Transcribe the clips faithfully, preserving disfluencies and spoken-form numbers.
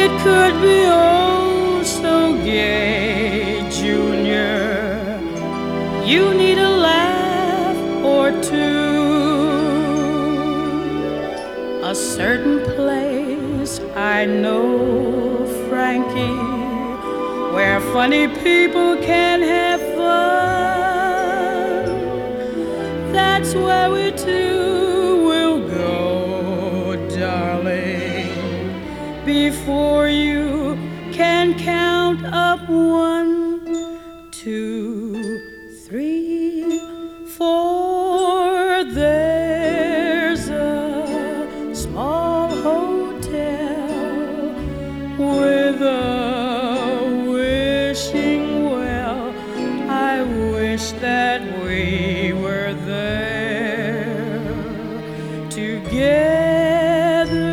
it could be oh so gay, Junior. You need a laugh or two. A certain place I know, Frankie, where funny people can have fun. That's where we two will go, darling, before you can count up one, two, three, four. There's a small hotel with a wishing well. I wish that we were there together.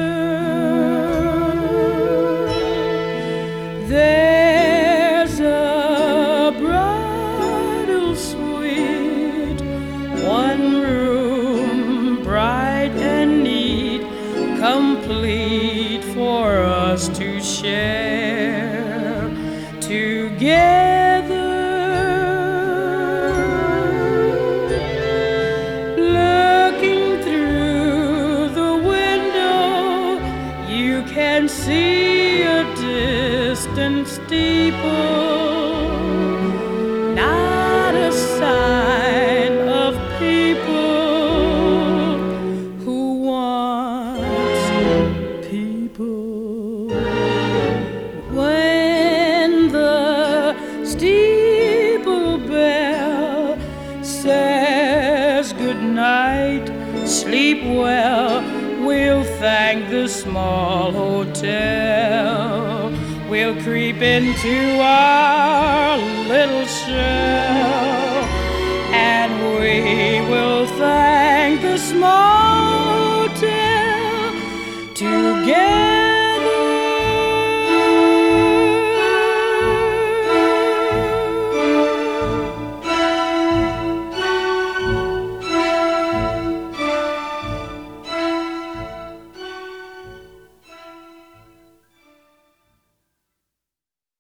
There's a bridal suite, one room, bright and neat, complete for us to share together. Looking through the window, you can see a distant steeple, not a sign of people who want people. When the steeple bell says good night, sleep well, we'll thank the small hotel. We'll creep into our little shell, and we will thank the small